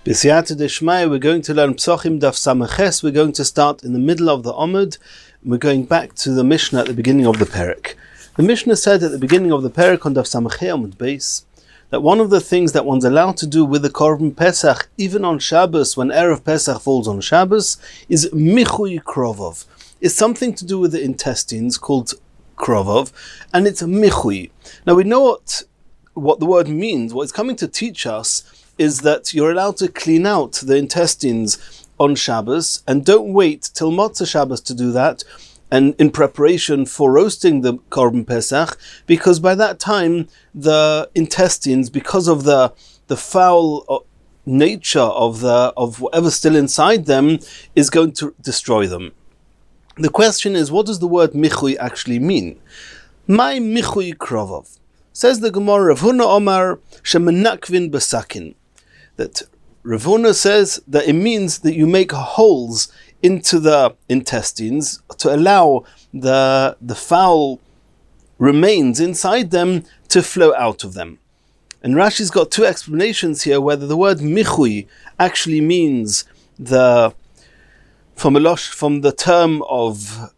B'siyata Deshmaya, we're going to learn Psochim Daf Samaches. We're going to start in the middle of the Amud. We're going back to the Mishnah at the beginning of the Perek. The Mishnah said at the beginning of the Perek on Daf Samachei Amud Beis that one of the things that one's allowed to do with the Korban Pesach, even on Shabbos, when Erev Pesach falls on Shabbos, is Michui Krovov. It's something to do with the intestines called Krovov, and it's Michui. Now we know what the word means. What it's coming to teach us is that you're allowed to clean out the intestines on Shabbos, and don't wait till Motzei Shabbos to do that, and in preparation for roasting the Korban Pesach, because by that time the intestines, because of the foul nature of whatever's still inside them, is going to destroy them. The question is, what does the word Michui actually mean? My Michui Krovov. Says the Gemara, Rav Huna Omar shemenakvin besakin. That Rav Huna says that it means that you make holes into the intestines to allow the foul remains inside them to flow out of them. And Rashi's got two explanations here, whether the word Michui actually means from the term of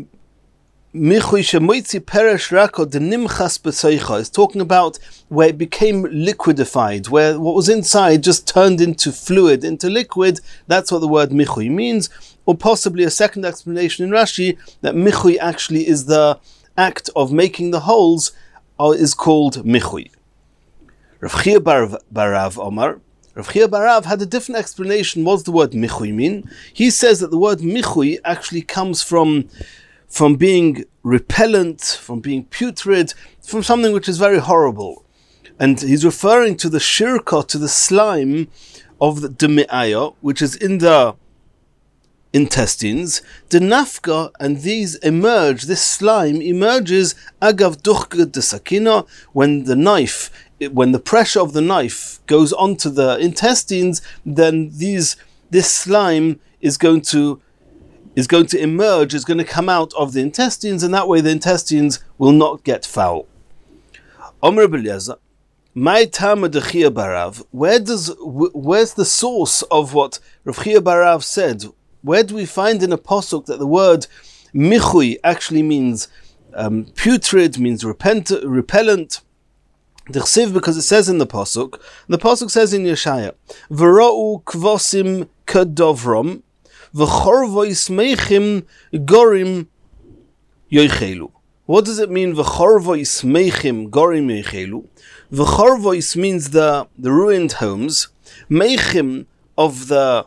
Michui shemoitzi peresh rako de nimchas b'soicha, is talking about where it became liquidified, where what was inside just turned into fluid, into liquid. That's what the word Michui means. Or possibly a second explanation in Rashi, that Michui actually is the act of making the holes, is called Michui. Rav Chia bar Rav Omar, Rav Chia bar Rav had a different explanation. What does the word Michui mean? He says that the word Michui actually comes from being repellent, from being putrid, from something which is very horrible. And he's referring to the shirka, to the slime of the demi'aya, which is in the intestines. The nafka, and these emerge, this slime emerges agav duchga de sakina, when the pressure of the knife goes onto the intestines, then this slime is going to emerge, is going to come out of the intestines, and that way the intestines will not get foul. Omer Beliezer, my Tama de Chia bar Rav, where's the source of what Rav Chia bar Rav said? Where do we find in a pasuk that the word Michui actually means putrid, means repellent? Because it says in the pasuk says in Yeshaya, V'ra'u kvosim kadovrom, V'chorvois meichim gorim yoichelu. What does it mean? V'chorvois meichim gorim yoichelu. V'chorvois means the ruined homes. Meichim of the,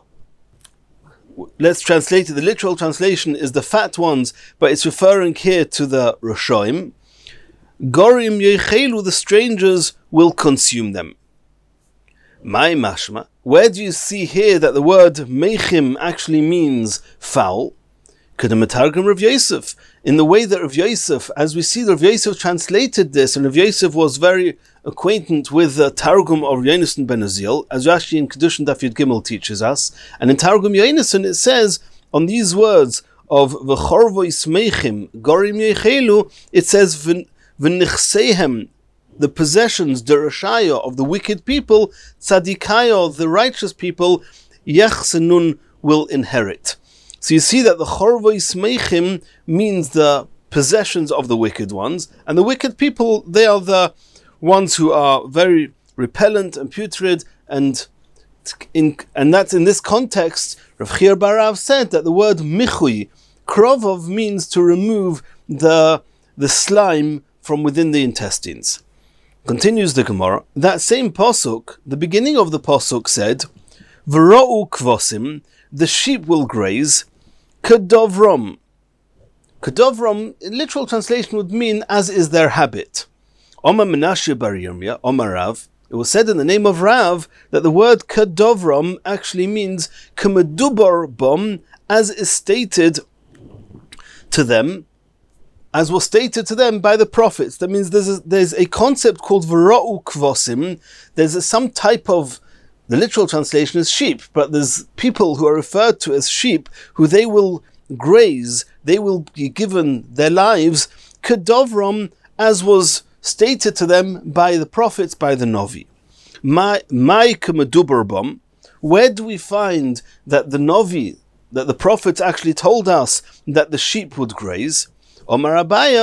let's translate it. The literal translation is the fat ones, but it's referring here to the Roshoim. Gorim yoichelu, the strangers will consume them. My mashma, where do you see here that the word meichim actually means foul? Kedemetargum Rav Yosef, in the way that Rav Yosef, as we see, Rav Yosef translated this, and Rav Yosef was very acquainted with the Targum of Yonasan ben Uziel, as Rashi in Kedushin Daf Yud Gimel teaches us. And in Targum Yonasan it says, on these words of v'chorvois meichim gorim yechelu, it says v'nichseihem, the possessions, the rashaya of the wicked people, tzadikaya, the righteous people, yachsenun, will inherit. So you see that the chorvois meichim means the possessions of the wicked ones, and the wicked people, they are the ones who are very repellent and putrid, and that's in this context. Rav Chia bar Rav said that the word michui, krovov, means to remove the slime from within the intestines. Continues the Gemara, that same pasuk, the beginning of the pasuk said, V'ra'u kvosim, the sheep will graze, kadovrom. Kadovrom, in literal translation, would mean as is their habit. Omar Menashe bar Yirmiyah, Omar Rav, it was said in the name of Rav that the word kadovrom actually means kamedubar bom, as is stated to them, as was stated to them by the prophets. That means there's a concept called V'ra'u kvosim. There's some type of, the literal translation is sheep, but there's people who are referred to as sheep, who they will graze, they will be given their lives, kadovrom, as was stated to them by the prophets, by the Novi. My kamedubar bom, Where do we find that the Novi, that the prophets actually told us that the sheep would graze? Omar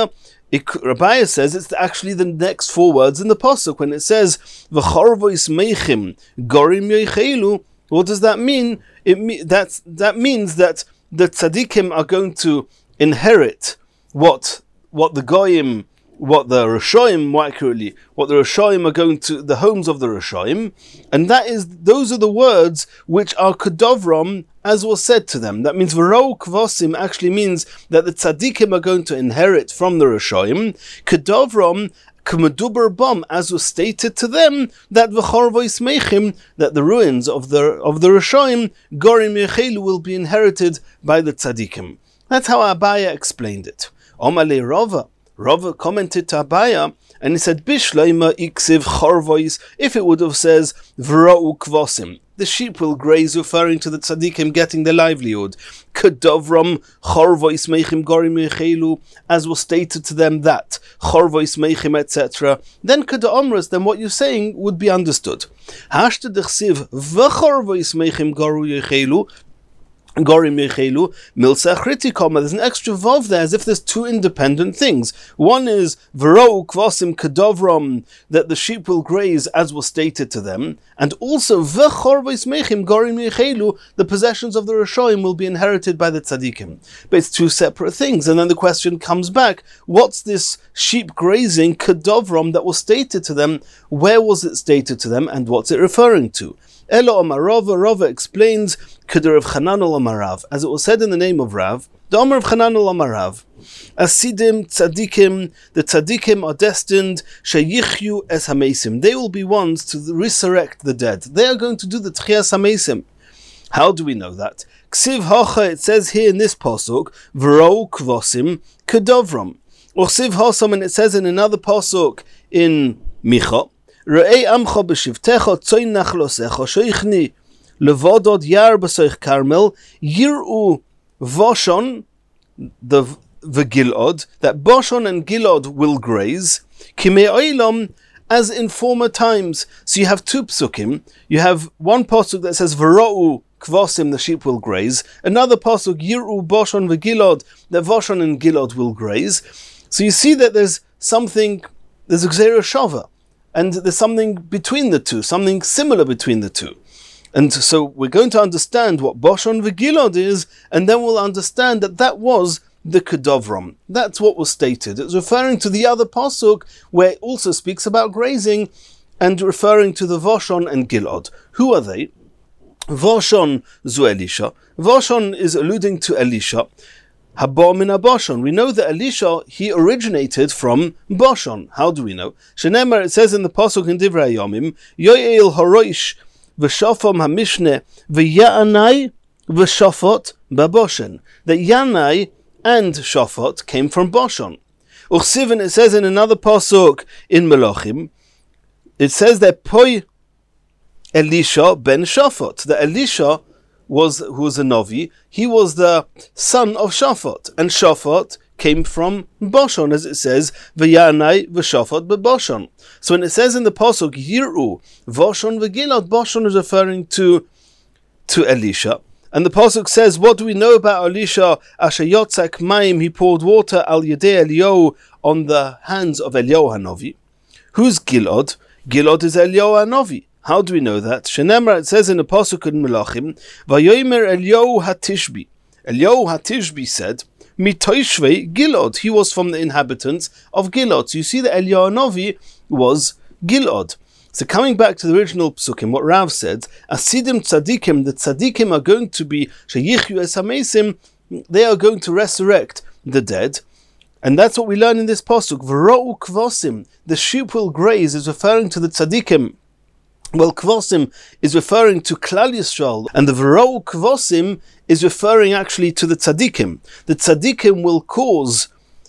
Rabaya says it's actually the next 4 words in the pasuk when it says v'chorvois meichim gorim yoichelu. What does that mean? That means that the tzaddikim are going to inherit what the goyim, what the Rishoim, more accurately, what the Rishoim are going to, the homes of the Rishoim, and those are the words which are kedovrom, as was said to them. That means v'rou kvosim actually means that the tzaddikim are going to inherit from the Rishoim. Kedovrom k'meduber bom, as was stated to them, that v'chorvois meichim, that the ruins of the Rishoim, gorim yechelu, will be inherited by the tzaddikim. That's how Abaya explained it. Omale Rava commented to Abaya, and he said, Bishleima iksiv chorvois, if it would have says v'ra'u kvosim, the sheep will graze, referring to the tzaddikim getting their livelihood. Kedovram chorvois meichim gorim yechelu, as was stated to them that chorvois meichim, etc. Then kedamras, then what you're saying would be understood. Hashta dechsiv v'chorvois meichim gorim yechelu. Gorim Yechelu, Milsa Achriti, there's an extra vav there, as if there's 2 independent things. One is V'rou Kvosim Kedovrom, that the sheep will graze as was stated to them, and also V'chorvois Meichim Gorim Yechelu, the possessions of the Rishoim will be inherited by the Tzaddikim. But it's 2 separate things, and then the question comes back, what's this sheep grazing Kedovrom that was stated to them? Where was it stated to them, and what's it referring to? Elo Amar Rava explains Keder of Chananel Amar Rav, as it was said in the name of Rav, the Amar of Chananel Amar Rav, Asidim Tzadikim, the Tzadikim are destined, Sheyichyu es Hamesim, they will be ones to resurrect the dead. They are going to do the Tchias Hamesim. How do we know that? Ksiv Hocha, it says here in this pasuk, V'rou Kvosim Kedovrom. Or Ksiv Hosam, and it says in another pasuk in Micha, Re'ei amcha b'shivtecha tzoin nachlosecha sheichni levodod yar b'soich Carmel yir'u Voshon the Gilad, that Boshon and Gilad will graze kimei oilam, as in former times. So you have 2 psukim. You have one pasuk that says v'ro'u kvosim, the sheep will graze. Another pasuk yir'u Boshon v'Gilad, that Voshon and Gilad will graze. So you see that there's a gzeira shava. And there's something between the 2, something similar between the 2. And so we're going to understand what Boshon v'Gilad is, and then we'll understand that was the Kedovrom. That's what was stated. It's referring to the other pasuk, where it also speaks about grazing, and referring to the Voshon and Gilad. Who are they? Voshon zu Elisha. Voshon is alluding to Elisha. Haba min Boshon. We know that Elisha, he originated from Boshon. How do we know? Shenemar, it says in the pasuk in Divrei Yomim, Yoel haroish v'shofam hamishne v'ya'anai v'shofot baboshen. That Yanai and Shofot came from Boshon. Uchsivin, it says in another pasuk in Melachim, it says that Poi Elisha ben Shofot. That Elisha who was a Novi, he was the son of Shofot, and Shofot came from Boshon, as it says, V'yanai v'Shofot b'Boshon. So when it says in the pasuk Yir'u Voshon v'Gilad, Boshon is referring to Elisha, and the pasuk says, what do we know about Elisha? Asher yotzak mayim, he poured water al yedei Eliyahu, on the hands of Eliyahu Hanovi. Who's Gilad? Gilad is Eliyahu Hanovi. How do we know that? Shenemar, it says in the pasuk in Melachim, Vayomer Eliyahu HaTishbi. Eliyahu HaTishbi said, Mitoishvei Gilad. He was from the inhabitants of Gilad. So you see that Eliyahu Hanovi was Gilad. So coming back to the original psukim, what Rav said, Asidim Tzadikim, the Tzadikim are going to be Sheyichyu es Hamesim, they are going to resurrect the dead. And that's what we learn in this pasuk. V'ro'u kvosim, the sheep will graze, is referring to the Tzadikim. Well, Kvosim is referring to Klal Yisrael, and the V'rou Kvosim is referring actually to the Tzadikim. The Tzadikim will cause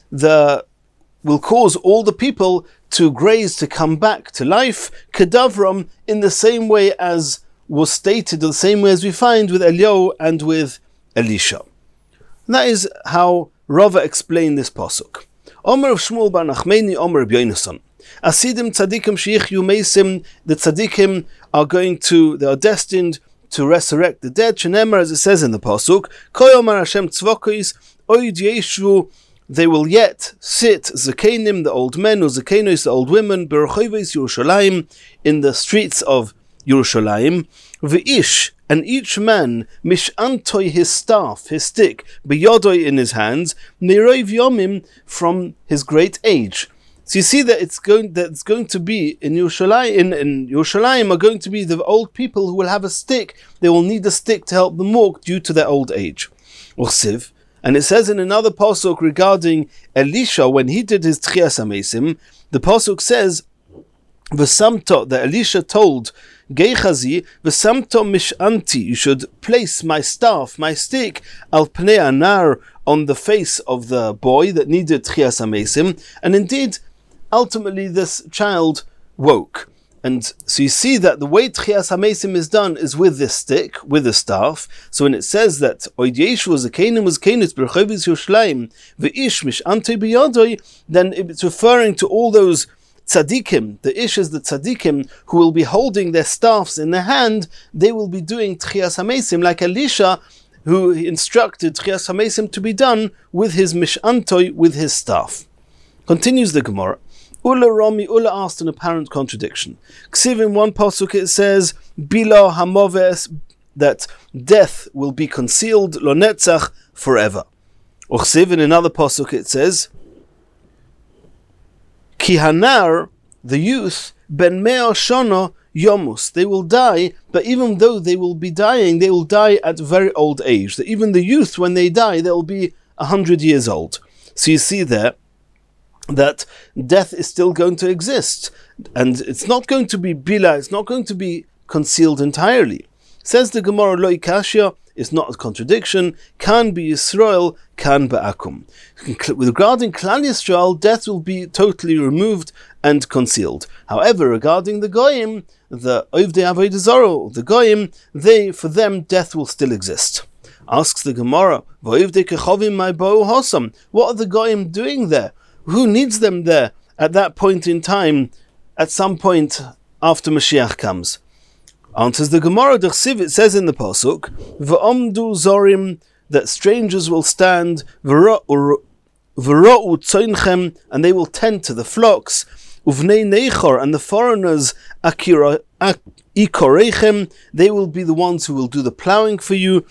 all the people to graze, to come back to life, Kedavram, in the same way as was stated, the same way as we find with Eliyahu and with Elisha. And that is how Rava explained this pasuk. Omer of Shmuel bar Nachmeni, Omer of Yonason. Asidim tzadikim sheyichyu meisim, the tzadikim they are destined to resurrect the dead. Shenemar, as it says in the pasuk, Koyomar Hashem tzvokos oid yeshu. They will yet sit, zakenim, the old men, or zakenos, the old women, berchoves Yerushalayim, in the streets of Yerushalayim, v'ish, and each man, mish'antoi, his staff, his stick, biyodoi, in his hands, neirov yomim, from his great age. So you see that it's going to be in Yerushalayim, in Yerushalayim are going to be the old people who will have a stick. They will need a stick to help them walk due to their old age. Uchsiv. And it says in another pasuk regarding Elisha, when he did his Tchias HaMesim, the pasuk says, V'samto, that Elisha told Gehazi, V'samto mish'anti, you should place my staff, my stick, al pnei anar, on the face of the boy that needed Tchias HaMesim. And indeed, ultimately this child woke. And so you see that the way Tchias HaMesim is done is with this stick, with the staff. So when it says that Oid Yeshu Zakenim was Kenus Berchovis Yerushalayim V'ish Mish'antei B'yodoi, then it's referring to all those tzaddikim, the ish is the tzaddikim, who will be holding their staffs in their hand. They will be doing Tchias HaMesim, like Elisha, who instructed Tchias HaMesim to be done with his Mish'antoi, with his staff. Continues the Gemara. Ula Rami, Ula asked an apparent contradiction. Ksiv, in one pasuk it says, Bila hamoves, that death will be concealed, lo netzach, forever. Or Ksiv, in another pasuk it says, Ki hanar, the youth, ben mea shana yomus, they will die, but even though they will be dying, they will die at very old age. That even the youth, when they die, they will be 100 years old. So you see there, that death is still going to exist, and it's not going to be bila, it's not going to be concealed entirely. Says the Gemara, Lo Ikashia, is not a contradiction, can be Yisrael, can be Akum. Regarding Klal Yisrael, death will be totally removed and concealed. However, regarding the Goyim, the Ovdei Avodah Zarah, the Goyim, for them, death will still exist. Asks the Gemara, V'ovdei kechovim my bo hosam, what are the Goyim doing there? Who needs them there at that point in time, at some point after Mashiach comes? Answers the Gemara, it says in the pasuk, V'omdu zorim, that strangers will stand, V'ra'u tzoinchem, and they will tend to the flocks, Uvnei neichor, and the foreigners, ikorechem, they will be the ones who will do the ploughing for you,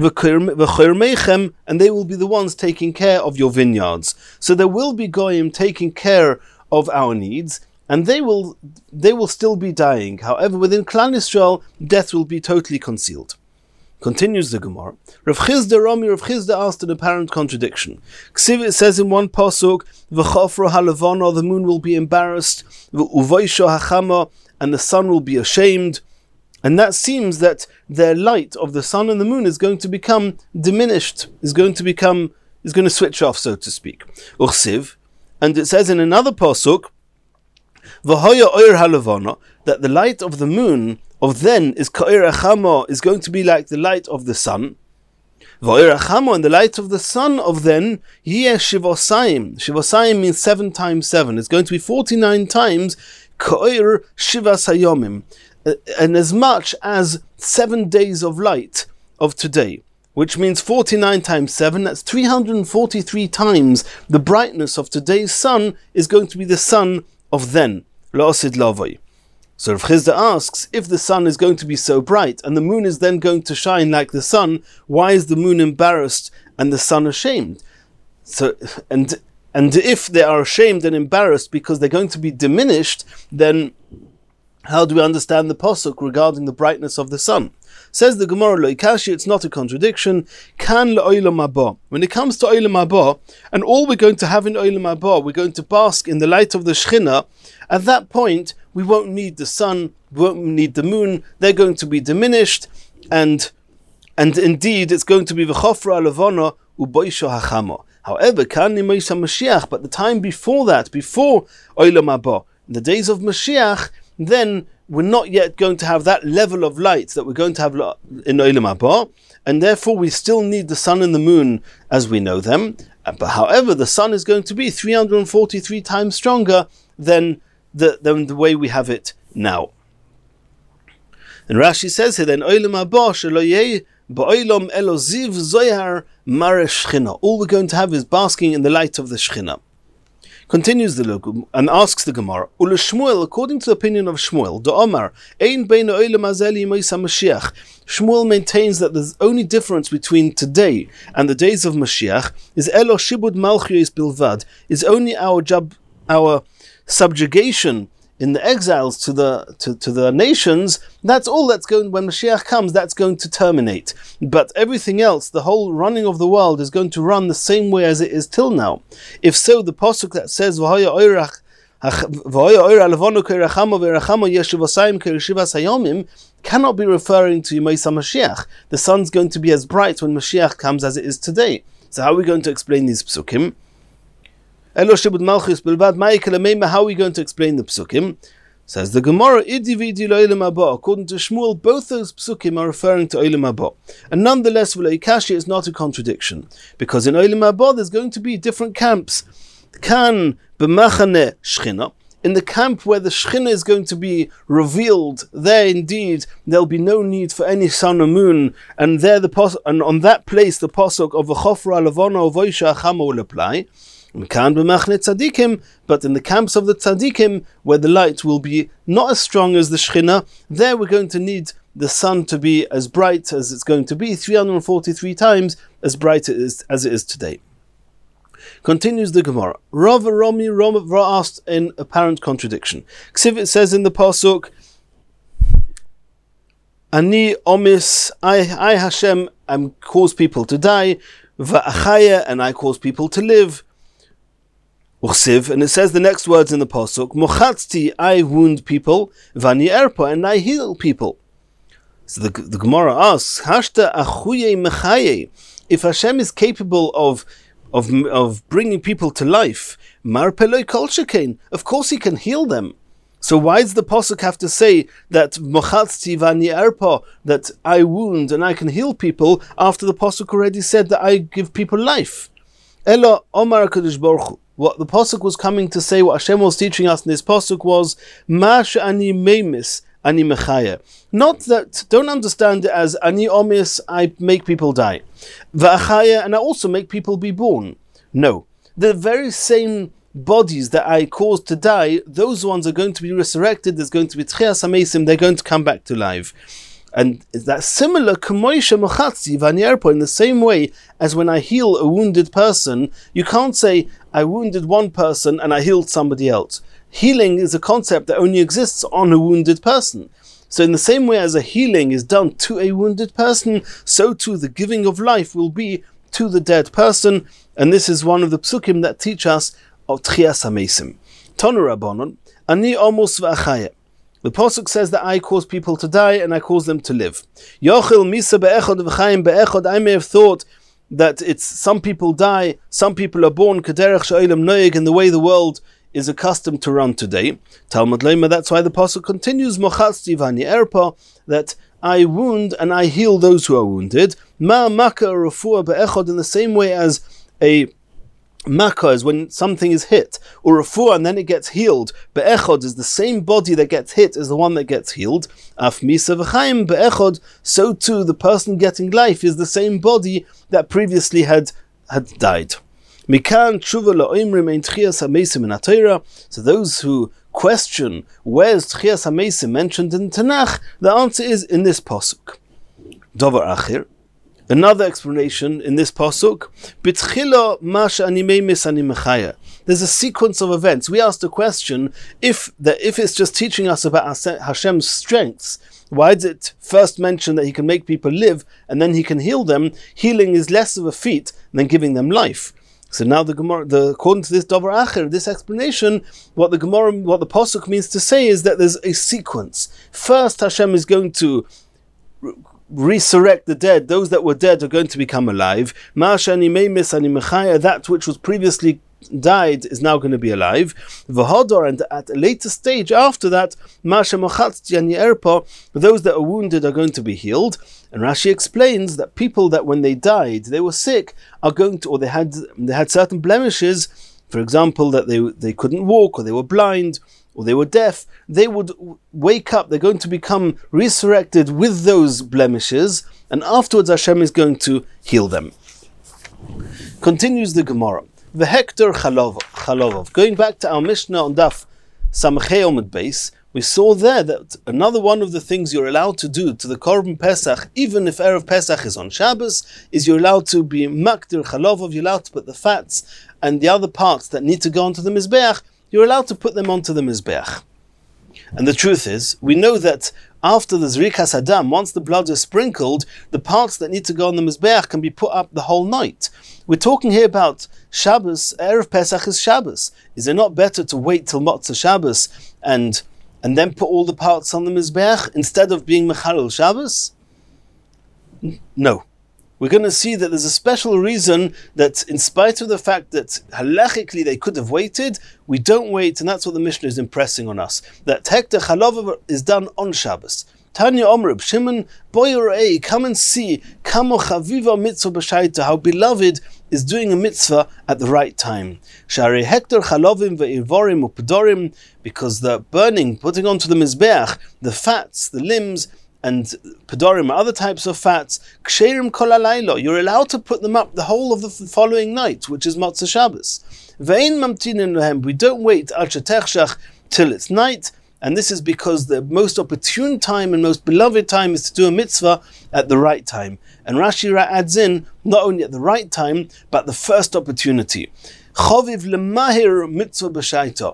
and they will be the ones taking care of your vineyards. So there will be Goyim taking care of our needs, and they will still be dying. However, within Klal Yisrael, death will be totally concealed. Continues the Gemara. Rav Chizda asked an apparent contradiction. Ksiv, it says in one pasuk, V'chofro halavana, the moon will be embarrassed, V'uvoisho hachama, and the sun will be ashamed. And that seems that their light of the sun and the moon is going to become diminished, is going to switch off, so to speak. Uchsiv, and it says in another pasuk, V'hoya oir halavana, that the light of the moon of then is ka'ir achama, is going to be like the light of the sun. V'oir achama, and the light of the sun of then, yeh shivosayim. Shivosayim means 7 times 7. It's going to be 49 times ka'ir shivas hayomim. And as much as 7 days of light of today, which means 49 times 7, that's 343 times the brightness of today's sun is going to be the sun of then. La'osid lavoi. So Rav Chizda asks, if the sun is going to be so bright and the moon is then going to shine like the sun, why is the moon embarrassed and the sun ashamed? So and if they are ashamed and embarrassed because they're going to be diminished, then how do we understand the pasuk regarding the brightness of the sun? Says the Gemara, Lo Ikashi, it's not a contradiction. Kan le'olam haba. When it comes to olam haba, and all we're going to have in olam haba, we're going to bask in the light of the Shekhinah. At that point, we won't need the sun, we won't need the moon. They're going to be diminished, and indeed, it's going to be v'chofra alavana u'boisho hachama. However, kan ni'moisa Mashiach, but the time before that, before olam haba, in the days of Mashiach, then we're not yet going to have that level of light that we're going to have in Olam Haba, and therefore we still need the sun and the moon as we know them. But however, the sun is going to be 343 times stronger than the way we have it now. And Rashi says here then, Olam haba shelo yeh ba'olam elo ziv zohar mare shchina. All we're going to have is basking in the light of the Shechina. Continues the Logum and asks the Gemara, Ule Shmuel, according to the opinion of Shmuel, the Omar, Ein beina olam hazeh moisa Mashiach. Shmuel maintains that the only difference between today and the days of Mashiach is Elo shibud malchiyos bilvad, is only our subjugation in the exiles to the nations. That's all that's going, when Mashiach comes, that's going to terminate. But everything else, the whole running of the world, is going to run the same way as it is till now. If so, the pasuk that says V'haya oirach levonu ke'rachamo ve'rachamo yeshuvasayim ke'reshivas hayomim cannot be referring to Yemei Mashiach. The sun's going to be as bright when Mashiach comes as it is today. So how are we going to explain these psukim? How are we going to explain the psukim? Says the Gemara, according to Shmuel, both those psukim are referring to Olam haba. And nonetheless, V'leikashi is not a contradiction, because in Olam haba there's going to be different camps. Kan b'machane Shechina, in the camp where the Shechina is going to be revealed, there indeed there'll be no need for any sun or moon, and there and on that place the pasuk of V'chofra levona uvoisha achama will apply. But in the camps of the tzaddikim, where the light will be not as strong as the Shechina, there we're going to need the sun to be as bright as it's going to be, 343 times as bright as it is today. Continues the Gemara. Rav asked in apparent contradiction. It says in the pasuk, Ani omis, I Hashem, cause people to die, va'achaya, and I cause people to live. And it says the next words in the pasuk, Mochatzti, I wound people, vani erpa, and I heal people. So the Gemara asks, Hashta achuye mechaye, if Hashem is capable of bringing people to life, mar peloi kol shekain, of course He can heal them. So why does the pasuk have to say that Mochatzti vani erpa, that I wound and I can heal people, after the pasuk already said that I give people life? Elo Omar HaKadosh Baruch Hu. What the pasuk was coming to say, what Hashem was teaching us in this pasuk was, Ma she'ani meimis, ani mechaya. Not that, don't understand it as ani omis, I make people die. Va'achaya, and I also make people be born. No. The very same bodies that I caused to die, those ones are going to be resurrected, there's going to be tchias hamesim, they're going to come back to life. And that's similar, in the same way as when I heal a wounded person, you can't say, I wounded one person and I healed somebody else. Healing is a concept that only exists on a wounded person. So in the same way as a healing is done to a wounded person, so too the giving of life will be to the dead person. And this is one of the psukim that teach us of Tchias HaMesim. Tonu Rabbanon, Ani Amos V'achaya. The pasuk says that I cause people to die and I cause them to live. Yochel misa be'echod v'chaim be'echod. I may have thought that it's some people die, some people are born kederech she'olam noeg, in the way the world is accustomed to run today. Talmud Lema, that's why the pasuk continues, Mochatzti v'ani erpa, that I wound and I heal those who are wounded. Ma maka refuah be'echod, in the same way as a Makkah is when something is hit, or refuah and then it gets healed. Be'echod is the same body that gets hit as the one that gets healed. Af misa v'chaim be'echod, so too the person getting life is the same body that previously had died. Mikan tshuva la'oimrim ein tchias hamesim in HaTorah. So those who question where's tchias hamesim mentioned in Tanakh, the answer is in this pasuk. Dovar achir. Another explanation in this pasuk, there's a sequence of events. We asked the question, if it's just teaching us about Hashem's strengths, why did it first mention that He can make people live and then He can heal them? Healing is less of a feat than giving them life. So now the Gemara, according to this Dover Acher, this explanation, what the pasuk means to say is that there's a sequence. First, Hashem is going to resurrect the dead. Those that were dead are going to become alive. That which was previously died is now going to be alive. And at a later stage after that, those that are wounded are going to be healed. And Rashi explains that people that when they died, they were sick, are going to, or they had certain blemishes, for example, that they couldn't walk, or they were blind, or they were deaf, they would wake up, they're going to become resurrected with those blemishes, and afterwards Hashem is going to heal them. Continues the Gemara. V'hektor chalovov. Going back to our Mishnah on Daf Samachei Omid Beis, we saw there that another one of the things you're allowed to do to the Korban Pesach, even if Erev Pesach is on Shabbos, is you're allowed to be makdir chalovov, you're allowed to put the fats and the other parts that need to go onto the Mizbeach, you're allowed to put them onto the Mizbeach. And the truth is, we know that after the Zrikas Adam, once the blood is sprinkled, the parts that need to go on the Mizbeach can be put up the whole night. We're talking here about Shabbos, Erev Pesach is Shabbos. Is it not better to wait till Motzei Shabbos and then put all the parts on the Mizbeach instead of being Mechalel Shabbos? No. We're going to see that there's a special reason that in spite of the fact that halachically they could have waited, we don't wait, and that's what the Mishnah is impressing on us. That Hektor Chalovov is done on Shabbos. Tanya Omer Shimon, Boyorei, come and see Kamo Chaviva Mitzvah B'Shaita, how beloved is doing a mitzvah at the right time. Shari Hektor Chalovim ve'ivorim u'pedorim, because the burning, putting onto the Mizbeach, the fats, the limbs, and pedorim, other types of fats, ksherim kol halaylo, you're allowed to put them up the whole of the following night, which is Motzei Shabbos. Ve'ein mamtinin lehem, we don't wait al shetechshach till it's night, and this is because the most opportune time and most beloved time is to do a mitzvah at the right time. And Rashi adds in, not only at the right time, but the first opportunity. Choviv lemahir mitzvah b'shaita.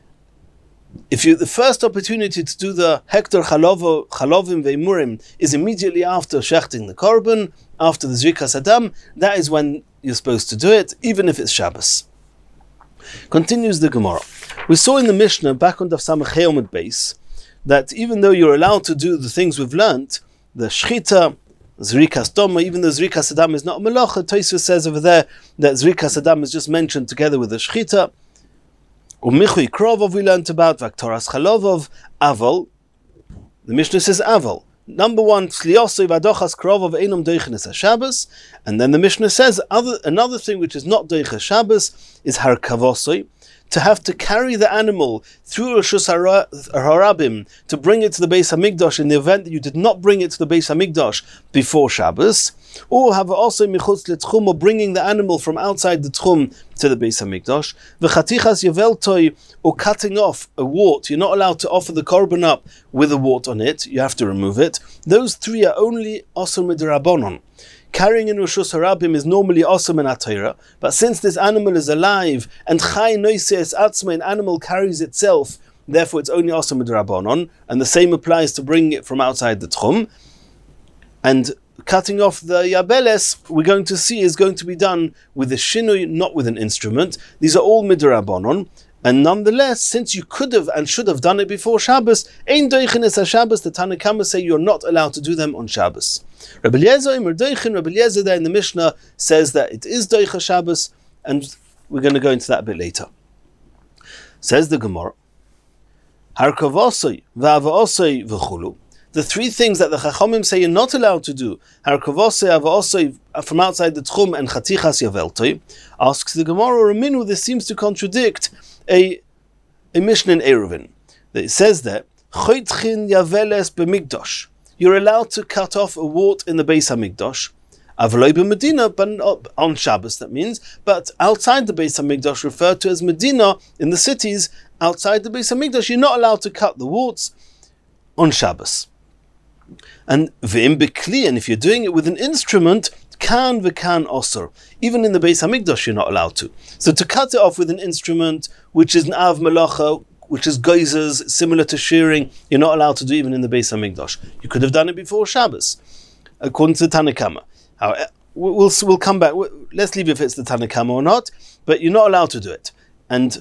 The first opportunity to do the Hektor Chalovim Ve'imurim is immediately after shechting the korban, after the Zrikas Adam, that is when you're supposed to do it, even if it's Shabbos. Continues the Gemara. We saw in the Mishnah, back on Daf Samachei Omid Beis, that even though you're allowed to do the things we've learnt, the Shchita, Zrikas Doma, even though Zrikas Adam is not a Melacha, Tosfos says over there that Zrikas Adam is just mentioned together with the Shchita. Umichui Krovov we learnt about, Vaktoras Chalovov, Aval. The Mishnah says Aval. Number one, Tzliosoi Vadochas Krovov Einam Doichenes HaShabbos. And then the Mishnah says another thing which is not Doiches Shabbos is Harkavosoi, to have to carry the animal through Rishus Harabim to bring it to the Beis Hamikdash in the event that you did not bring it to the Beis Hamikdash before Shabbos, or have also Michutz Letchum, or bringing the animal from outside the Tchum to the Beis Hamikdash, V'chatichas Yaveltoi, or cutting off a wart. You're not allowed to offer the korban up with a wart on it, you have to remove it. Those three are only Osur Midrabanon. Carrying in Rishus Harabim is normally awesome in Atayra, but since this animal is alive and Chai Noises Atzma, an animal carries itself, therefore it's only awesome with Rabbanon, and the same applies to bringing it from outside the Tchum. And cutting off the Yabeles, we're going to see, is going to be done with a Shinui, not with an instrument. These are all Midrabanon. And nonetheless, since you could have and should have done it before Shabbos, Ein Doichenes HaShabbos, the Tanna Kama say you're not allowed to do them on Shabbos. Rabbi Eliezer there in the Mishnah says that it is Doicha Shabbos, and we're going to go into that a bit later. Says the Gemara, Harkavosoi, Va'avosoi, V'chulu. The three things that the Chachamim say you're not allowed to do, Harkavosoi, Avosoi, from outside the Tchum, and Chatichas Yaveltoi, asks the Gemara, Raminu, this seems to contradict a Mishnah in Eruvin. It says that Choitchin Yaveles b'Mikdash, you're allowed to cut off a wart in the Beis Hamikdash, Avaloi b'Medina, but on Shabbos that means, but outside the Beis Hamikdash, referred to as Medina, in the cities outside the Beis Hamikdash, you're not allowed to cut the warts on Shabbos. And V'im B'Kli, and if you're doing it with an instrument, Kan v'kan osur. Even in the Beis Hamikdash, you're not allowed to. So to cut it off with an instrument, which is an av melacha, which is geizers, similar to shearing, you're not allowed to do even in the Beis Hamikdash. You could have done it before Shabbos, according to the Tanna Kama. We'll come back. Let's leave if it's the Tanna Kama or not, but you're not allowed to do it. And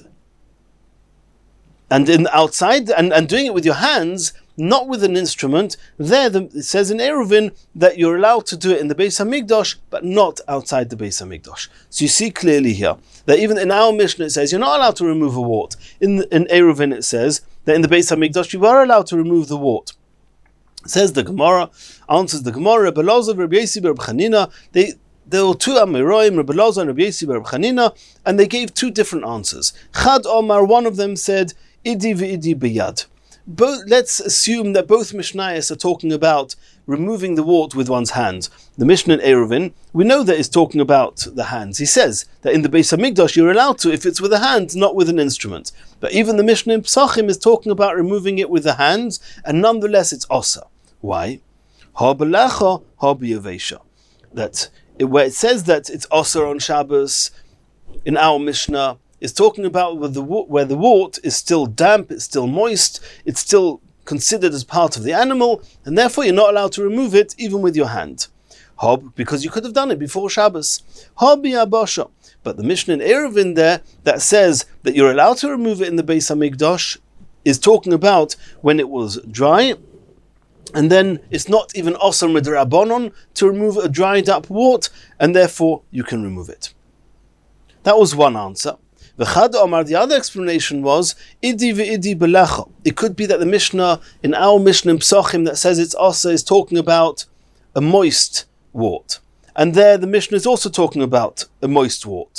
in outside, and doing it with your hands, not with an instrument, it says in Eruvin that you're allowed to do it in the Beis Hamikdash, but not outside the Beis Hamikdash. So you see clearly here that even in our Mishnah it says you're not allowed to remove a wart. In Eruvin it says that in the Beis Hamikdash you are allowed to remove the wart. Says the Gemara, answers the Gemara, Rabbi Elazar, Rabbi Yosi, Rabbi Chanina, there were two Amoraim, Rabbi Elazar and Rabbi Yosi, Rabbi Chanina, and they gave two different answers. Chad Omar, one of them said, idi v'idi biyad. Let's assume that both Mishnayos are talking about removing the wart with one's hand. The Mishnah in Eruvin, we know that is talking about the hands. He says that in the Beis Hamikdash you're allowed to if it's with a hand, not with an instrument. But even the Mishnah in Psachim is talking about removing it with the hands, and nonetheless it's osa. Why? Ha b'lecha, ha b'yavesha. That where it says that it's osa on Shabbos in our Mishnah, is talking about where the wart is still damp, it's still moist, it's still considered as part of the animal, and therefore you're not allowed to remove it even with your hand. Hob, because you could have done it before Shabbos. Hob yabasha. But the Mishnah in Eruvin there that says that you're allowed to remove it in the Beis Hamikdash is talking about when it was dry, and then it's not even osam midrabanon to remove a dried up wart, and therefore you can remove it. That was one answer. The other explanation was idi v'idi belecha. It could be that the Mishnah in our Mishnah in Psachim that says it's asa is talking about a moist wart, and there the Mishnah is also talking about a moist wart.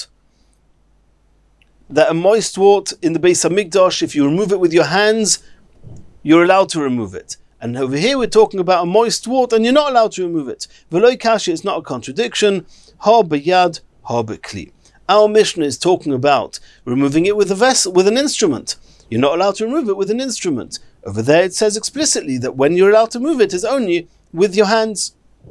That a moist wart in the Beis Hamikdash, if you remove it with your hands, you're allowed to remove it. And over here we're talking about a moist wart, and you're not allowed to remove it. V'lo kashi, it's not a contradiction. Ha b'yad, ha b'kli. Our Mishnah is talking about removing it with a vessel, with an instrument. You're not allowed to remove it with an instrument. Over there it says explicitly that when you're allowed to move it is only with your hands.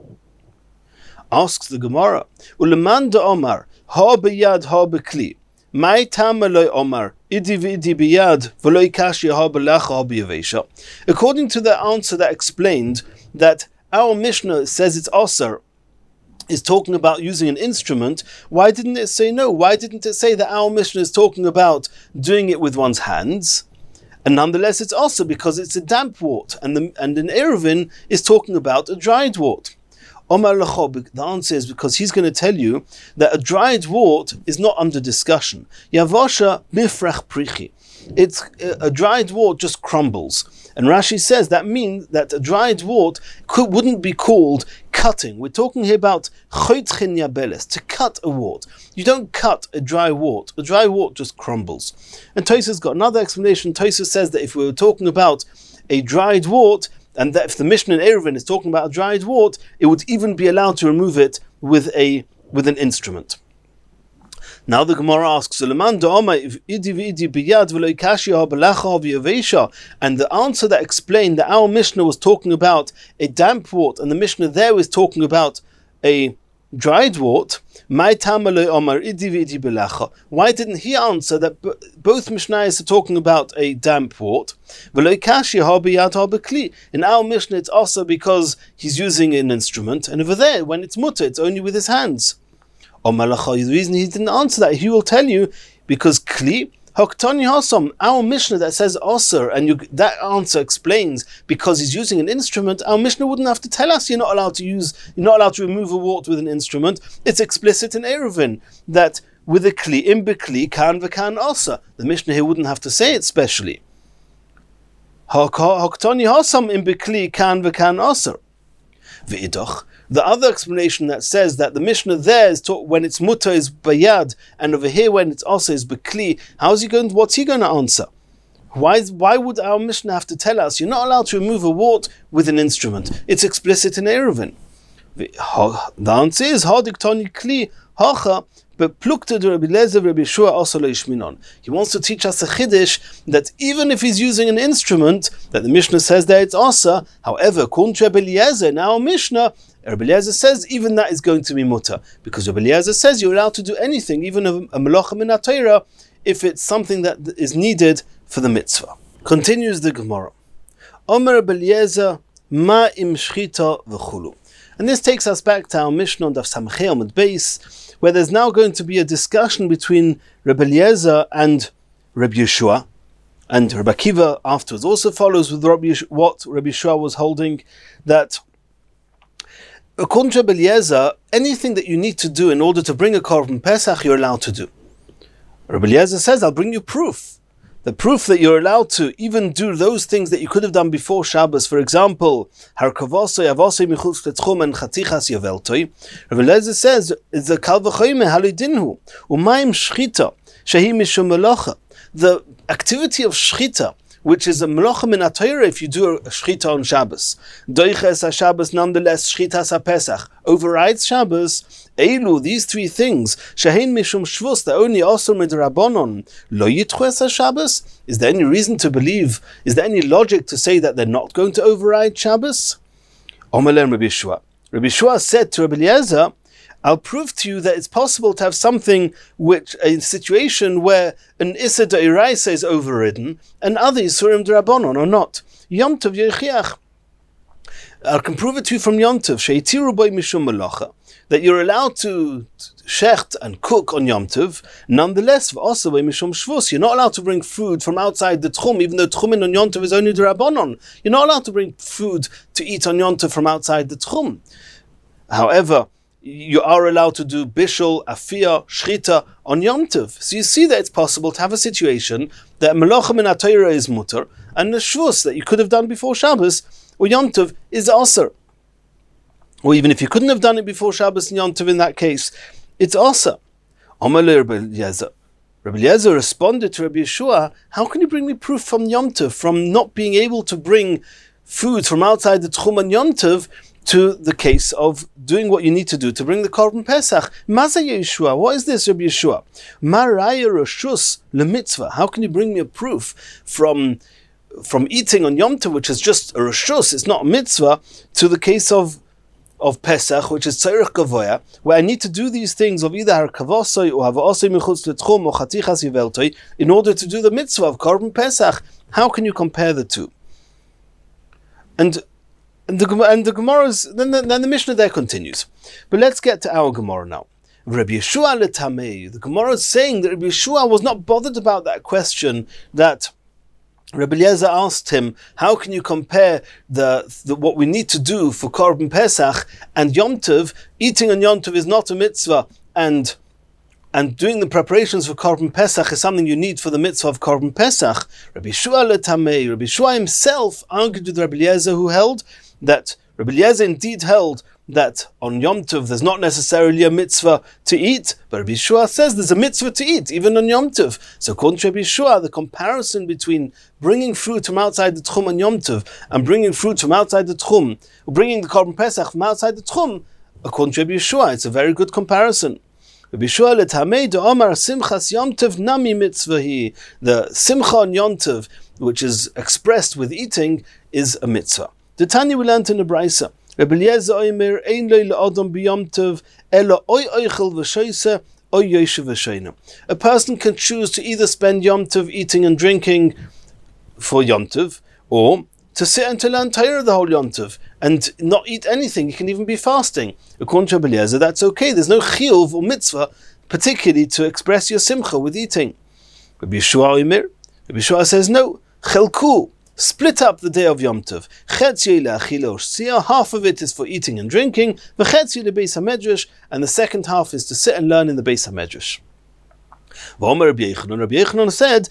Asks the Gemara, Uleman de Omar, ha b'yad ha b'kli. Mai tam aloi Omar, idi v'idi b'yad, v'loi kashi ha b'lecha ha b'yavesha. According to the answer that explained that our Mishnah says it's asar, is talking about using an instrument, why didn't it say no? Why didn't it say that our Mishnah is talking about doing it with one's hands? And nonetheless it's also because it's a damp wart, and in Eruvin is talking about a dried wart. Omar Lechob, the answer is because he's going to tell you that a dried wart is not under discussion. Yavosha mifrach prichi. It's a dried wart just crumbles. And Rashi says that means that a dried wart wouldn't be called cutting. We're talking here about choitchin yabeles, to cut a wart. You don't cut a dry wart. A dry wart just crumbles. And Tosafos got another explanation. Tosafos says that if we were talking about a dried wart, and that if the Mishnah in Eruvin is talking about a dried wart, it would even be allowed to remove it with an instrument. Now the Gemara asks, and the answer that explained that our Mishnah was talking about a damp wart, and the Mishnah there was talking about a dried wart. Why didn't he answer that both Mishnayos are talking about a damp wart? In our Mishnah it's also because he's using an instrument, and over there when it's mutter it's only with his hands. The reason he didn't answer that, he will tell you, because kli hoktani hasam, our Mishnah that says osir, and that answer explains because he's using an instrument. Our Mishnah wouldn't have to tell us you're not allowed to remove a wart with an instrument. It's explicit in Eruvin that with a kli im bekli kan v'kan osir. The Mishnah here wouldn't have to say it specially. Hoktani hasam im bekli kan v'kan osir. V'idach. The other explanation that says that the Mishnah there is when it's mutter is bayad, and over here when it's also is bekli, what's he going to answer? Why would our Mishnah have to tell us you're not allowed to remove a wart with an instrument? It's explicit in Eruvin. The answer is hadiktoni kli hacha, but plukta de Rabbi Eliezer Rabbi Yeshua also leishminon. He wants to teach us a chiddush that even if he's using an instrument, that the Mishnah says that it's asa. However, according to Rabbi Eliezer in our Mishnah, Rabbi Eliezer says even that is going to be mutter, because Rabbi Eliezer says you're allowed to do anything, even a melacha min haTorah, if it's something that is needed for the mitzvah. Continues the Gemara. Omer Rabbi Eliezer ma im shchita v'chulu. And this takes us back to our Mishnah on Daf Samachei Amud Beis, where there's now going to be a discussion between Rabbi Eliezer and Rabbi Yeshua, and Rabbi Akiva afterwards also follows with what Rabbi Yeshua was holding, that according to Rabbi Eliezer, anything that you need to do in order to bring a korban Pesach, you're allowed to do. Rabbi Eliezer says, I'll bring you proof. The proof that you're allowed to even do those things that you could have done before Shabbos. For example, Harkavosoi, Avosoi, Michutz Letzchum, and Chatichas Yaveltoi. Rabbi Eliezer says, the Kal V'choyme Halidinhu, Umayim Shchita, Shehi Mishum Melacha. The activity of shchita, which is a melacha min HaTorah if you do a shchita on Shabbos. Doiches HaShabbos, nonetheless, shchitas HaPesach overrides Shabbos. Eilu, these three things, shehein mishum shvus, they're only also midrabanon. Lo yitches HaShabbos? Is there any reason to believe, is there any logic to say that they're not going to override Shabbos? Omelem Rabbi Yeshua. Rabbi Yeshua said to Rabbi Eliezer, I'll prove to you that it's possible to have something which, a situation where an Issa D'Oraisa is overridden and other Yisurim D'Rabbanon are not. Yom Tov Yechiach. I can prove it to you from Yom Tov, She'itiru Boi Mishum Malacha, that you're allowed to shecht and cook on Yom Tov. Nonetheless, also Boi Mishum Shvus, you're not allowed to bring food from outside the Tchum, even though Tchumin on Yom Tov is only D'Rabbanon. You're not allowed to bring food to eat on Yom Tov from outside the Tchum. However, you are allowed to do bishul, afiyah, shchita on Yom Tov. So you see that it's possible to have a situation that melacha min HaTorah is mutter, and the shvus that you could have done before Shabbos or Yom Tov is aser. Or even if you couldn't have done it before Shabbos and Yom Tov in that case, it's aser. Amar le Rabbi Eliezer. Rabbi Eliezer responded to Rabbi Yeshua, how can you bring me proof from Yom Tov, from not being able to bring food from outside the Tchum on Yom Tov, to the case of doing what you need to do to bring the Korban Pesach? Maza Yeshua, what is this, Rabbi Yeshua? Maraya Roshus leMitzvah. How can you bring me a proof from eating on Yom Tov, which is just a Roshus, it's not a mitzvah, to the case of Pesach, which is Tzorech Gavoya, where I need to do these things of either Harkavosoi or Havosoi Michutz L'Tchum or Chatichas Yiveltoi in order to do the mitzvah of Korban Pesach. How can you compare the two? And the Gemara's, then the Mishnah there continues. But let's get to our Gemara now. Rabbi Yeshua letamei. The Gemara is saying that Rabbi Yeshua was not bothered about that question that Rabbi Eliezer asked him. How can you compare the what we need to do for Korban Pesach and Yom Tov? Eating on Yom Tov is not a mitzvah, and doing the preparations for Korban Pesach is something you need for the mitzvah of Korban Pesach. Rabbi Yeshua letamei. Rabbi Yeshua himself argued with Rabbi Eliezer, who held that Rabbi Eliezer indeed held that on Yom Tov there's not necessarily a mitzvah to eat, but Rabbi Yeshua says there's a mitzvah to eat even on Yom Tov. So according to Rabbi Yeshua, the comparison between bringing fruit from outside the Tchum on Yom Tov and bringing fruit from outside the Tchum, or bringing the Korban Pesach from outside the Tchum, according to Rabbi Yeshua, it's a very good comparison. Rabbi Yeshua letamei de'omar simchas Yom Tov nami mitzvahi. The simcha on Yom Tov, which is expressed with eating, is a mitzvah. The Tanya we learned in the Brisa. Rabbi Eliezer oimer ein lo le'adam b'Yom Tov ela oy oichel v'shoyse oy yoshev v'shoyne. A person can choose to either spend Yom Tov eating and drinking for Yom Tov, or to sit and to learn Torah the whole Yom Tov and not eat anything. You can even be fasting. According to Rabbi Eliezer, that's okay. There's no chiyuv or mitzvah, particularly to express your simcha with eating. Rabbi Yeshua oimer. Rabbi Yeshua says no. Chelku. Split up the day of Yom Tov. Half of it is for eating and drinking, and the second half is to sit and learn in the Beis HaMedrash. Rabbi Yochanan said,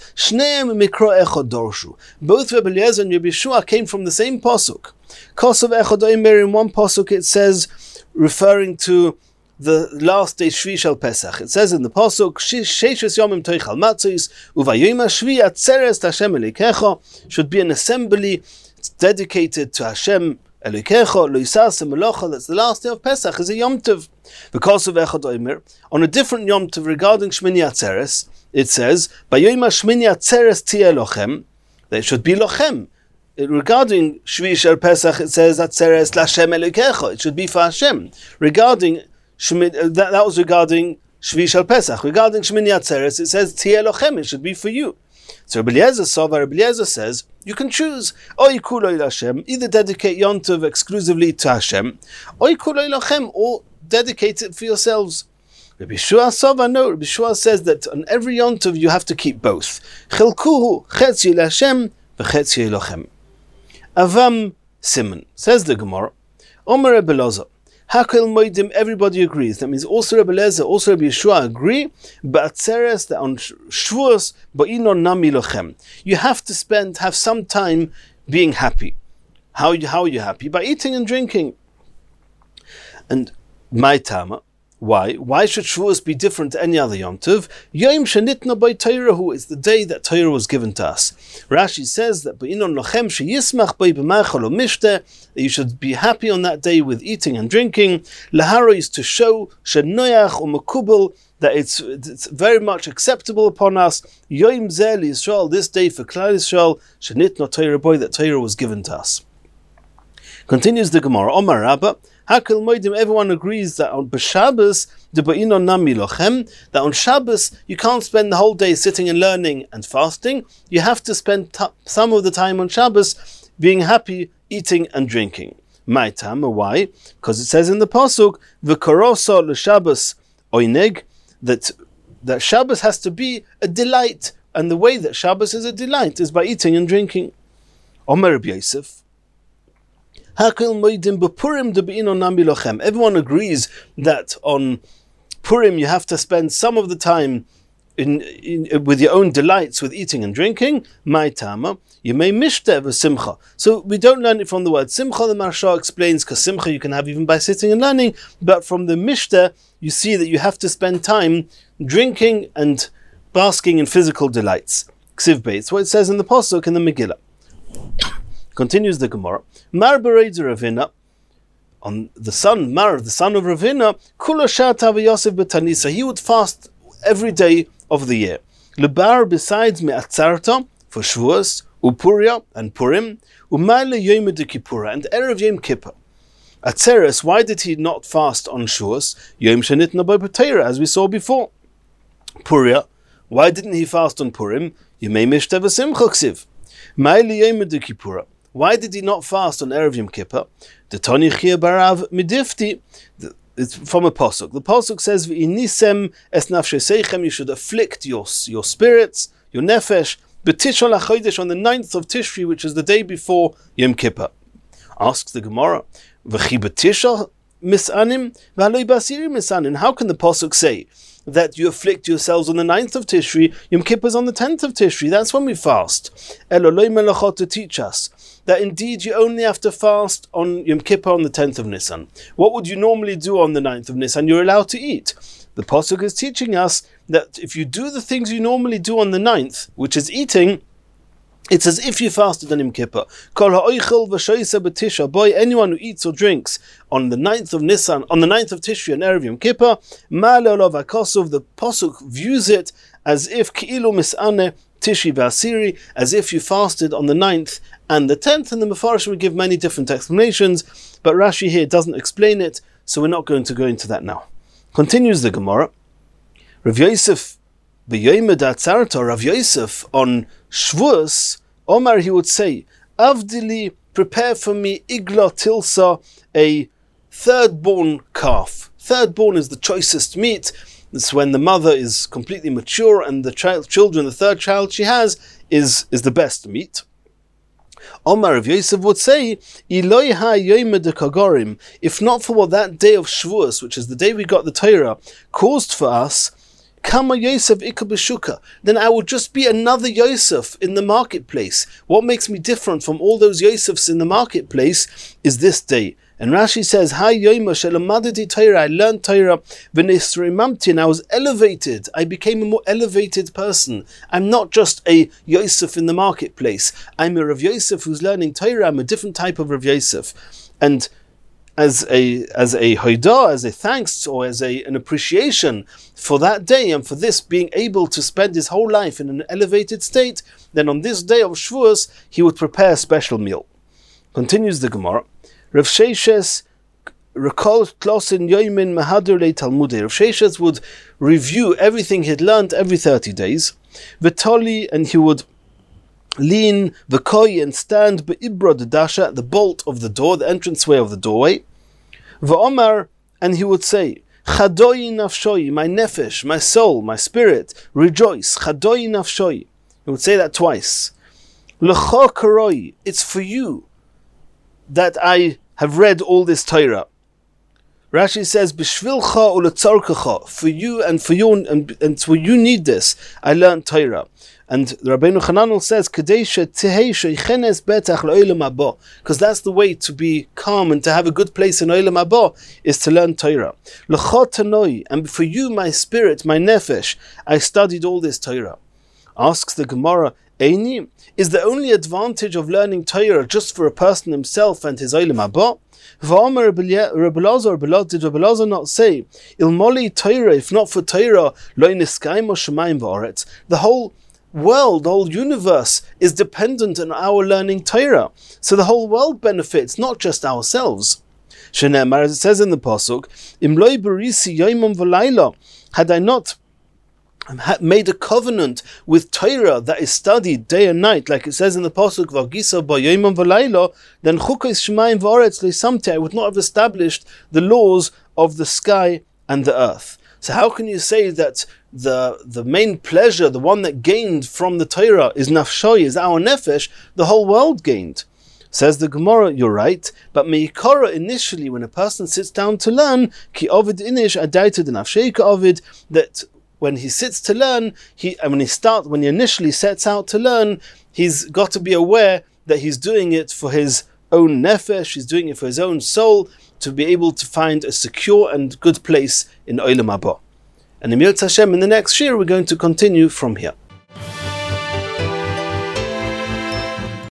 both Rabbi Eliezer and Rabbi Yeshua came from the same pasuk. In one pasuk it says, referring to the last day Shvi Shel Pesach. It says in the pasuk, Sheishes Yomim Toichal Matzos Uvayoma Shvi Atzeres Hashem Elokecha, should be an assembly dedicated to Hashem Elokecha. Lo Yisaseh Melocha. That's the last day of Pesach, is a Yom Tov. Because of Echad Omer, on a different Yom Tov regarding Shmini Atzeres, it says, Bayoma Shmini Atzeres Tieh Lochem. There should be Lochem. Regarding Shvi Shel Pesach, it says Atzeres Lashem Elokecha. It should be for Hashem. Regarding that was regarding Shvi Shel Pesach. Regarding Shmini Atzeres, it says Tieh Lochem. It should be for you. So Rabbi Eliezer says you can choose Oy Kuloi Lashem, either dedicate Yom Tov exclusively to Hashem, Oy Kuloi Lachem, or dedicate it for yourselves. Rabbi Yeshua says that on every Yom Tov you have to keep both. Chelkuhu Chetzi Lashem v'Chetzi Lachem. Avam Simon, says the Gemara. Omer Rabbi Eliezer. Hakel Moedim, everybody agrees. That means also Rabbi Eliezer, also Rabbi Yeshua agree. But Atzeres, that on Shavuos, Ba'inon Nami Lochem. You have to have some time being happy. How are you happy? By eating and drinking. And my Tama, Why? Why should Shavuos be different to any other Yom Tov? Yom Shenitna by Torah, is the day that Torah was given to us. Rashi says that you should be happy on that day with eating and drinking. Lahara is to show Shenoyach u'Makubal, that it's very much acceptable upon us. Yom Zel Yisrael, this day for Klal Yisrael, Shenitna Torah boy, that Torah was given to us. Continues the Gemara. Omar Rabba. Hakil Moedim, everyone agrees that on Shabbos, that on Shabbos you can't spend the whole day sitting and learning and fasting. You have to spend some of the time on Shabbos being happy, eating and drinking. My time, why? Because it says in the pasuk, "V'koroso l'Shabbos oineg," that Shabbos has to be a delight, and the way that Shabbos is a delight is by eating and drinking. Omer Rabbi Yosef. Everyone agrees that on Purim you have to spend some of the time with your own delights with eating and drinking. My tama, you may mishtev simcha. So we don't learn it from the word simcha. The Maharsha explains because simcha you can have even by sitting and learning, but from the mishteh you see that you have to spend time drinking and basking in physical delights. Ksiv Beit. It's what it says in the pasuk in the Megillah. Continues the Gemara. Mar bereids Ravina, on the son, Mar, the son of Ravina, Kula Shata v'Yosef b'Tanisa. He would fast every day of the year. Lebar besides me'atzarta for Shavuos, Upuria and Purim, Umayle Yom Kippur and Erev Yom Kippur. Atzeres, why did he not fast on Shavuos? Yom Shenitna by Torah, as we saw before. Puria, why didn't he fast on Purim? Yemei Mishtev v'Simcha Ksiv. Mayle Yom Kippur. Why did he not fast on Erev Yom Kippur? The Toni Chia Barav Midifti. It's from a pasuk. The pasuk says, "V'inisem es nafsheseichem." You should afflict your spirits, your nefesh. B'tishon lachodesh, on the 9th of Tishri, which is the day before Yom Kippur. Asks the Gemara, "V'chi b'tishon misanim v'haloi b'asiri misanim." How can the pasuk say that you afflict yourselves on the 9th of Tishri? Yom Kippur is on the 10th of Tishri. That's when we fast. Eloloi melachot, to teach us that indeed you only have to fast on Yom Kippur on the 10th of Nisan. What would you normally do on the 9th of Nisan? You're allowed to eat. The pasuk is teaching us that if you do the things you normally do on the 9th, which is eating, it's as if you fasted on Yom Kippur. Kol ha'oichel v'shoisa b'tisha boy, anyone who eats or drinks on the 9th of Nisan, on the 9th of Tishri and Erev Yom Kippur, ma'ale olav ha'kosov, the pasuk views it as if ki'ilu mis'ane Tishri v'asiri, as if you fasted on the 9th and the 10th, and the Mefarshim would give many different explanations, but Rashi here doesn't explain it, so we're not going to go into that now. Continues the Gemara. Rav Yosef b'yoyim datzarta, Rav Yosef on Shavuos, Omar, he would say, Avdili, prepare for me igla tilsa, a third-born calf. Third-born is the choicest meat. It's when the mother is completely mature and the children, the third child she has, is the best meat. Omar of Yosef would say, Iloi ha-yoyim dekagorim, if not for what that day of Shavuos, which is the day we got the Torah, caused for us, Kama Yosef Ika B'shuka, then I will just be another Yosef in the marketplace. What makes me different from all those Yosefs in the marketplace is this day. And Rashi says, "Ha Yoima shelamadati Torah." I learned Torah, v'nisrimamti, and I was elevated. I became a more elevated person. I'm not just a Yosef in the marketplace. I'm a Rav Yosef who's learning Torah. I'm a different type of Rav Yosef, and as a hoidah, as a thanks, or as an appreciation for that day and for this being able to spend his whole life in an elevated state, then on this day of Shavuos he would prepare a special meal. Continues the Gemara. Rav Sheshes recalled Klosin Yoimin Mahadur Le Talmudei. Rav Sheshes would review everything he'd learned every 30 days. V'toli, and he would lean v'koi and stand be'ibra the dasha, the bolt of the door, the entranceway of the doorway. V'omar, and he would say, Chadoi nafshoi, my nefesh, my soul, my spirit, rejoice. Chadoi nafshoi. He would say that twice. L'cho karoi, it's for you that I have read all this Torah. Rashi says, B'shvilcha u'letzarkecha, for you and for you and so you need this. I learned Torah. And the Rabbeinu Hananel says, because that's the way to be calm and to have a good place in Olam Haba, is to learn Torah. And for you, my spirit, my nefesh, I studied all this Torah. Asks the Gemara, Eini, is the only advantage of learning Torah just for a person himself and his Olam Haba? Did Rabbi Elazar not say, Ilmoli Torah, if not for Torah, lo niskayim shemayim v'aretz? The whole world, the whole universe is dependent on our learning Torah. So the whole world benefits, not just ourselves. Shenemar, as it says in the Pasuk, Im lo barisi yomim v'layla, had I not made a covenant with Torah that is studied day and night, like it says in the Pasuk, V'agisa b'yomim v'layla, then chukos shemayim v'aretz le'samti, I would not have established the laws of the sky and the earth. So how can you say that the main pleasure, the one that gained from the Torah is nafshoy, is our nefesh, the whole world gained? Says the Gemara, you're right, but meikara, initially when a person sits down to learn, ki ovid inish adaited nafsheika ovid, that when he sits to learn, when he initially sets out to learn, he's got to be aware that he's doing it for his own nefesh, he's doing it for his own soul, to be able to find a secure and good place in Olam Haba. And in Yirtzeh Hashem, in the next year, we're going to continue from here.